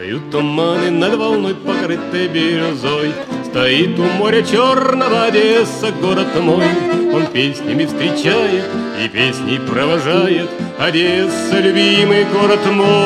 Встают туманы над волной, покрытой бирюзой. Стоит у моря черного Одесса, город мой. Он песнями встречает и песней провожает. Одесса, любимый город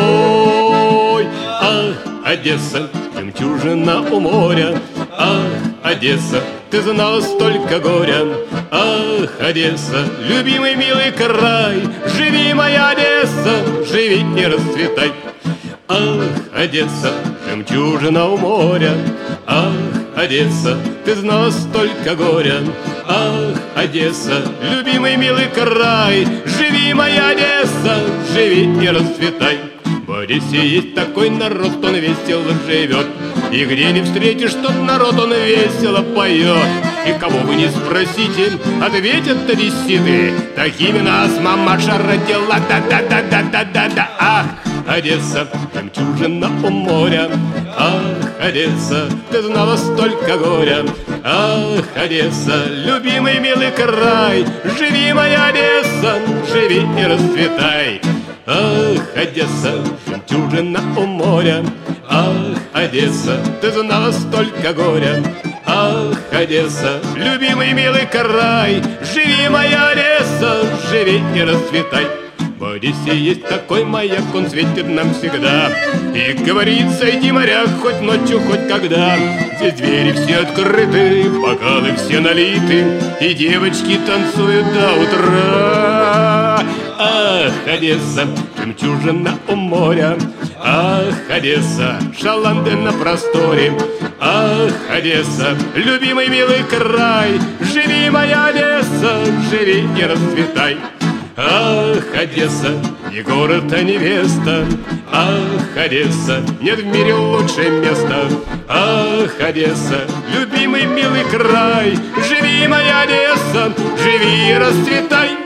мой. Ах, Одесса, жемчужина у моря. Ах, Одесса, ты знала столько горя. Ах, Одесса, любимый милый край. Живи, моя Одесса, живи и расцветай. Ах, Одесса, жемчужина у моря. Ах, Одесса, ты знала столько горя. Ах, Одесса, любимый милый край. Живи, моя Одесса, живи и расцветай. В Одессе есть такой народ, он весело живет. И где не встретишь тот народ, он весело поет. И кого вы не спросите, ответят одесситы. Такими нас мамаша родила, да-да-да-да-да-да-да. Ах, Одесса, жемчужина у моря. Ах, Одесса, ты знала столько горя. Ах, Одесса, любимый милый край. Живи, моя Одесса, живи и расцветай. Ах, Одесса, жемчужина у моря. Ах, Одесса, ты знала столько горя. Ах, Одесса, любимый милый край. Живи, моя Одесса, живи и расцветай. В Одессе есть такой маяк, он светит нам всегда. И говорит, сойди, моряк, хоть ночью, хоть когда. Здесь двери все открыты, бокалы все налиты, и девочки танцуют до утра. Ах, Одесса, жемчужина у моря. Ах, Одесса, шаланды на просторе. Ах, Одесса, любимый милый край. Живи, моя Одесса, живи и расцветай. Ах, Одесса, не город, а невеста. Ах, Одесса, нет в мире лучшее место. Ах, Одесса, любимый милый край. Живи, моя Одесса, живи и расцветай.